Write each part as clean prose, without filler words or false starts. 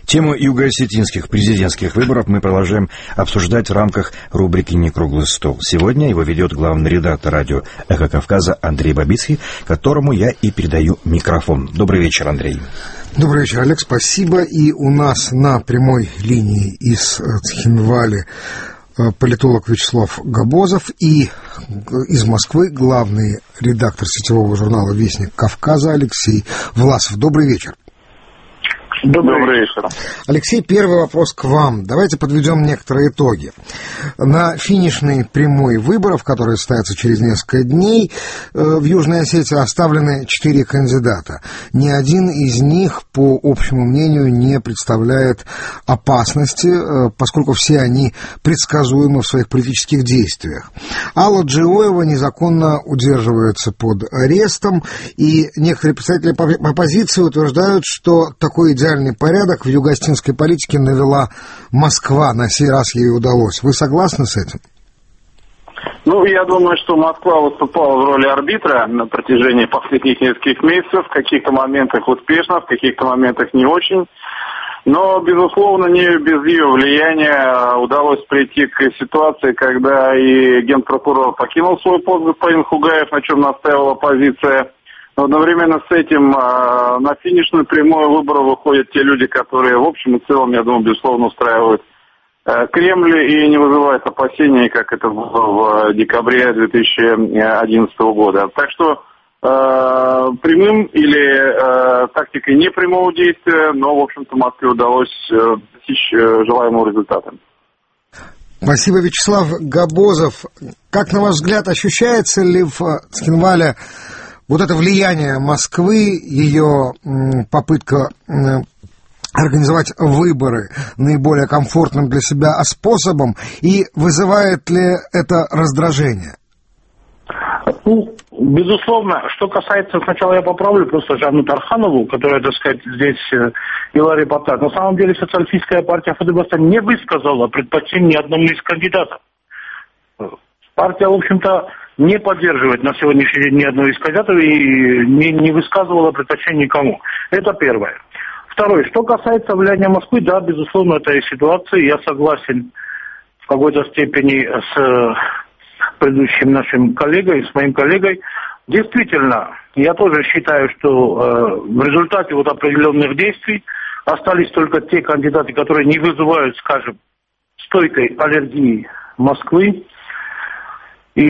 Тему юго-осетинских президентских выборов мы продолжаем обсуждать в рамках рубрики «Не круглый стол». Сегодня его ведет главный редактор радио «Эхо Кавказа» Андрей Бабицкий, которому я и передаю микрофон. Добрый вечер, Андрей. Добрый вечер, Олег, спасибо. И у нас на прямой линии из Цхинвали политолог Вячеслав Габозов и из Москвы главный редактор сетевого журнала «Вестник Кавказа» Алексей Власов. Добрый вечер. Добрый вечер. Алексей, первый вопрос к вам. Давайте подведем некоторые итоги. На финишной прямой выборов, которые состоятся через несколько дней, в Южной Осетии оставлены 4 кандидата. Ни один из них, по общему мнению, не представляет опасности, поскольку все они предсказуемы в своих политических действиях. Алла Джиоева незаконно удерживается под арестом, и некоторые представители оппозиции утверждают, что такой идеальный порядок в юго-осетинской политике навела Москва. На сей раз ей удалось. Вы согласны с этим? Я думаю, что Москва выступала в роли арбитра на протяжении последних нескольких месяцев. В каких-то моментах успешно, в каких-то моментах не очень. Но, безусловно, не без ее влияния удалось прийти к ситуации, когда и генпрокурор покинул свой пост, господин Хугаев, на чем настаивала оппозиция. Но одновременно с этим на финишную прямую выборы выходят те люди, которые, в общем и целом, я думаю, безусловно, устраивают Кремль и не вызывают опасений, как это было в декабре 2011 года. Так что прямым или тактикой непрямого действия, но, в общем-то, Москве удалось достичь желаемого результата. Спасибо, Вячеслав Габозов. Как, на ваш взгляд, ощущается ли в Цхинвале вот это влияние Москвы, ее попытка организовать выборы наиболее комфортным для себя способом, и вызывает ли это раздражение? Безусловно. Что касается, сначала я поправлю просто Жанну Тарханову, которая, так сказать, здесь вела репортаж. На самом деле социалистическая партия Фатыбастан не высказала предпочтение одному из кандидатов. Партия, в общем-то, не поддерживает на сегодняшний день ни одного из кандидатов и не высказывала предпочтение никому. Это первое. Второе. Что касается влияния Москвы, да, безусловно, этой ситуации я согласен в какой-то степени с предыдущим нашим коллегой, с моим коллегой. Действительно, я тоже считаю, что в результате вот определенных действий остались только те кандидаты, которые не вызывают, скажем, стойкой аллергии Москвы. И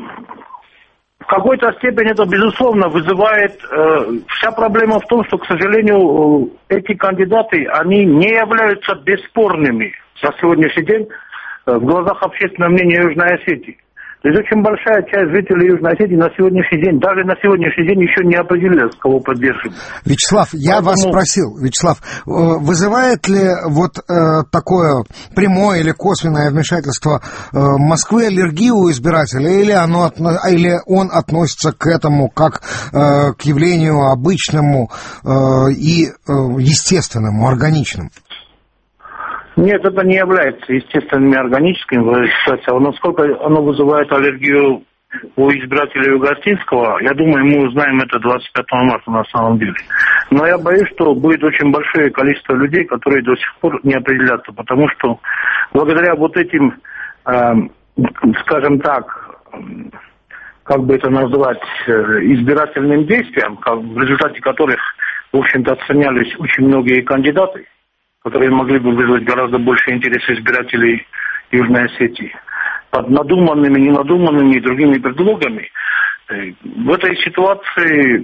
в какой-то степени это, безусловно, вызывает... Вся проблема в том, что, к сожалению, эти кандидаты, они не являются бесспорными на сегодняшний день в глазах общественного мнения Южной Осетии. То есть очень большая часть жителей Южной Осетии на сегодняшний день, даже на сегодняшний день еще не определилась, кого поддерживать. Вячеслав, я вас спросил, Вячеслав, вызывает ли вот такое прямое или косвенное вмешательство Москвы аллергию у избирателя, или он относится к этому как к явлению обычному и естественному, органичному? Нет, это не является естественным и органическим ситуацией. Насколько оно вызывает аллергию у избирателей Юго-Осетинского, я думаю, мы узнаем это 25 марта на самом деле. Но я боюсь, что будет очень большое количество людей, которые до сих пор не определятся, потому что благодаря вот этим, скажем так, как бы это назвать, избирательным действиям, в результате которых, в общем-то, отстранялись очень многие кандидаты, которые могли бы вызвать гораздо больше интереса избирателей Южной Осетии, под надуманными, ненадуманными и другими предлогами. В этой ситуации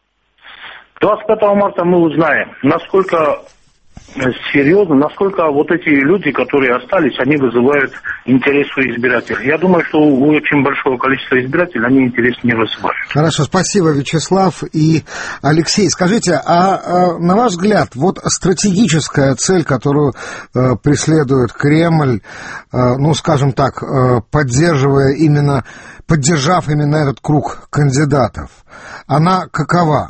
25 марта мы узнаем, насколько серьезно, насколько вот эти люди, которые остались, они вызывают интерес у избирателей. Я думаю, что у очень большого количества избирателей они интерес не вызывают. Хорошо, спасибо, Вячеслав и Алексей. Скажите, на ваш взгляд, вот стратегическая цель, которую преследует Кремль, скажем так, поддержав именно этот круг кандидатов, она какова?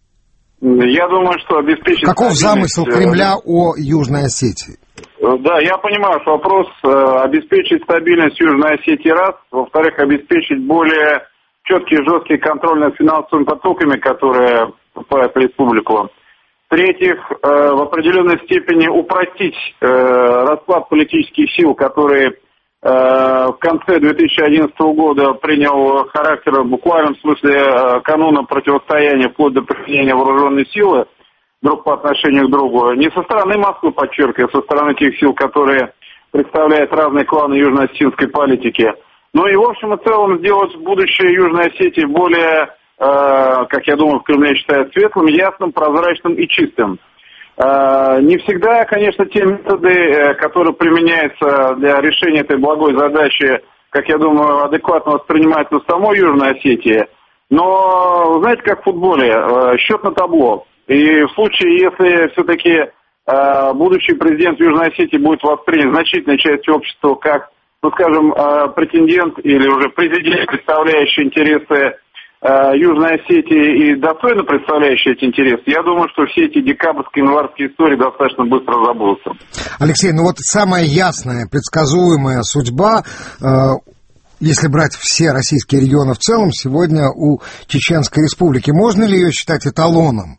Я думаю, что обеспечить... Каков замысел Кремля о Южной Осетии? Да, я понимаю, что вопрос обеспечить стабильность Южной Осетии раз, во-вторых, обеспечить более четкий и жесткий контроль над финансовыми потоками, которые поступают в республику. В-третьих, в определенной степени упростить расклад политических сил, который в конце 2011 года принял характер в буквальном смысле кануна противостояния вплоть до применения вооруженной силы друг по отношению к другу. Не со стороны Москвы, подчеркиваю, а со стороны тех сил, которые представляют разные кланы южно-осетинской политики. Ну и в общем и целом сделать будущее Южной Осетии более, как я думаю, в Кремле считают, светлым, ясным, прозрачным и чистым. Не всегда, конечно, те методы, которые применяются для решения этой благой задачи, как я думаю, адекватно воспринимаются в самой Южной Осетии. Но, знаете, как в футболе, счет на табло. И в случае, если все-таки будущий президент Южной Осетии будет воспринят значительной частью общества как, ну, скажем, претендент или уже президент, представляющий интересы Южной Осетии и достойно представляющий эти интересы, я думаю, что все эти декабрьские, январские истории достаточно быстро забудутся. Алексей, ну вот самая ясная, предсказуемая судьба, если брать все российские регионы в целом, сегодня у Чеченской Республики. Можно ли ее считать эталоном?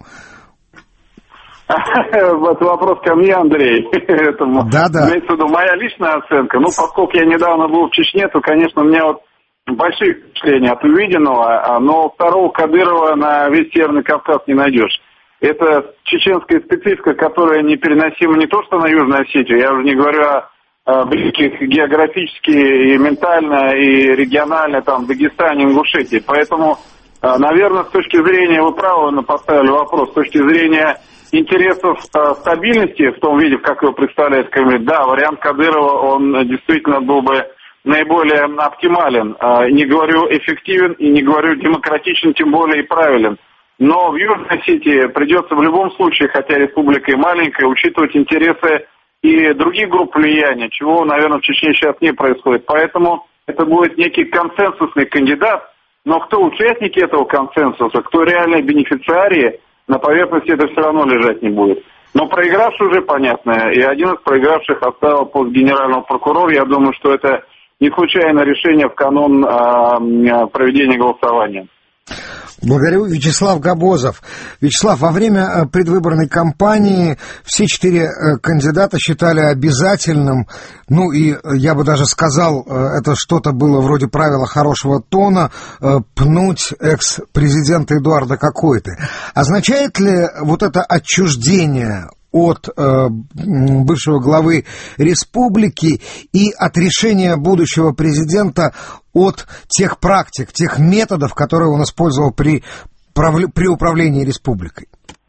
Это вопрос ко мне, Андрей. Да. Имеется в виду моя личная оценка. Ну, поскольку я недавно был в Чечне, то, конечно, у меня вот большие впечатления от увиденного, но второго Кадырова на весь Северный Кавказ не найдешь. Это чеченская специфика, которая непереносима не то что на Южную Осетию, я уже не говорю о близких географически и ментально, и регионально, там, Дагестане, Ингушетии. Поэтому, наверное, с точки зрения, вы правильно поставили вопрос, с точки зрения интересов стабильности в том виде, как его представляет Кремль, да, вариант Кадырова, он действительно был бы наиболее оптимален. Не говорю эффективен и не говорю демократичен, тем более и правилен. Но в Южной Осетии придется в любом случае, хотя республика и маленькая, учитывать интересы и других групп влияния, чего, наверное, в Чечне сейчас не происходит. Поэтому это будет некий консенсусный кандидат, но кто участники этого консенсуса, кто реальные бенефициарии, на поверхности это все равно лежать не будет. Но проигравший уже понятно, и один из проигравших оставил пост генерального прокурора. Я думаю, что это не случайное решение в канун проведения голосования. Благодарю. Вячеслав Габозов. Вячеслав, во время предвыборной кампании все 4 кандидата считали обязательным, ну и я бы даже сказал, это что-то было вроде правила хорошего тона, пнуть экс-президента Эдуарда Какойты. Означает ли вот это отчуждение от бывшего главы республики и от решения будущего президента от тех практик, тех методов, которые он использовал при управлении республикой?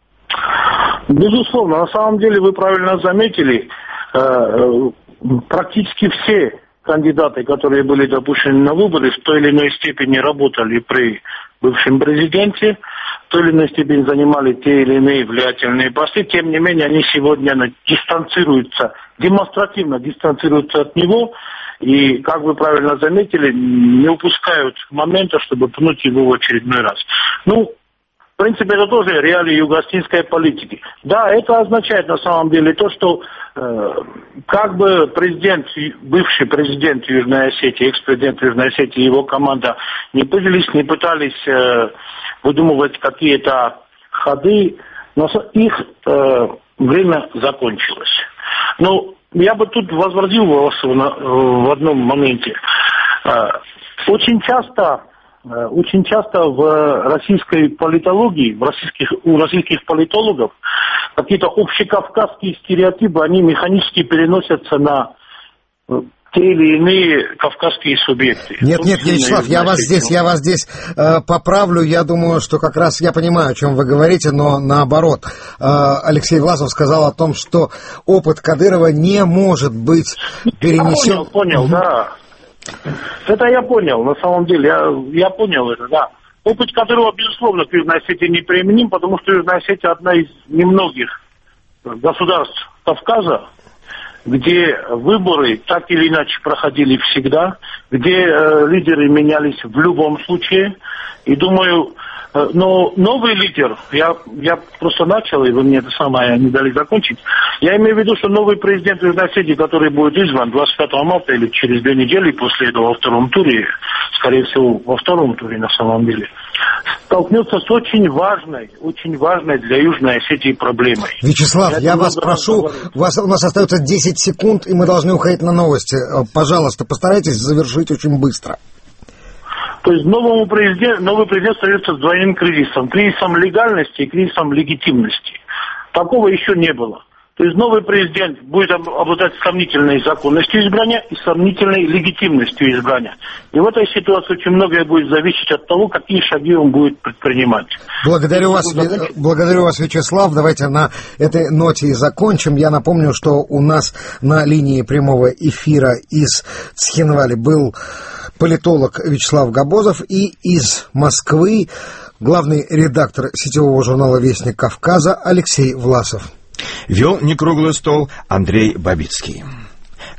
Безусловно, на самом деле вы правильно заметили, практически все кандидаты, которые были допущены на выборы, в той или иной степени работали при бывшем президенте, в той или иной степени занимали те или иные влиятельные посты. Тем не менее, они сегодня дистанцируются, демонстративно дистанцируются от него и, как вы правильно заметили, не упускают момента, чтобы пнуть его в очередной раз. Ну, в принципе, это тоже реалии юго-осетинской политики. Да, это означает на самом деле то, что как бы бывший президент Южной Осетии, экс-президент Южной Осетии и его команда не пытались выдумывать какие-то ходы, но их время закончилось. Но я бы тут возразил вас в одном моменте. Очень часто в российской политологии, у российских политологов какие-то общекавказские стереотипы, они механически переносятся на те или иные кавказские субъекты. Нет, Вячеслав, я вас здесь поправлю. Я думаю, что как раз я понимаю, о чем вы говорите, но наоборот. Алексей Власов сказал о том, что опыт Кадырова не может быть перенесен... Понял, да. Это я понял, на самом деле, я понял это, да. Опыт Кадырова, безусловно, к Южной Осетии не применим, потому что Южная Осетия одна из немногих государств Кавказа, где выборы так или иначе проходили всегда, где лидеры менялись в любом случае. И думаю, но новый лидер, я просто начал, и вы мне это самое не дали закончить. Я имею в виду, что новый президент Южной Осетии, который будет избран 25 марта или через 2 недели после этого во втором туре, скорее всего, во втором туре на самом деле, столкнется с очень важной для Южной Осетии проблемой. Вячеслав, я вас прошу, у нас остается 10 секунд, и мы должны уходить на новости. Пожалуйста, постарайтесь завершить очень быстро. То есть новый президент остается с двойным кризисом. Кризисом легальности и кризисом легитимности. Такого еще не было. То есть новый президент будет обладать сомнительной законностью избрания и сомнительной легитимностью избрания. И в этой ситуации очень многое будет зависеть от того, какие шаги он будет предпринимать. Благодарю вас, Вячеслав. Давайте на этой ноте и закончим. Я напомню, что у нас на линии прямого эфира из Цхинвали был политолог Вячеслав Габозов и из Москвы главный редактор сетевого журнала «Вестник Кавказа» Алексей Власов. Вел некруглый стол Андрей Бабицкий.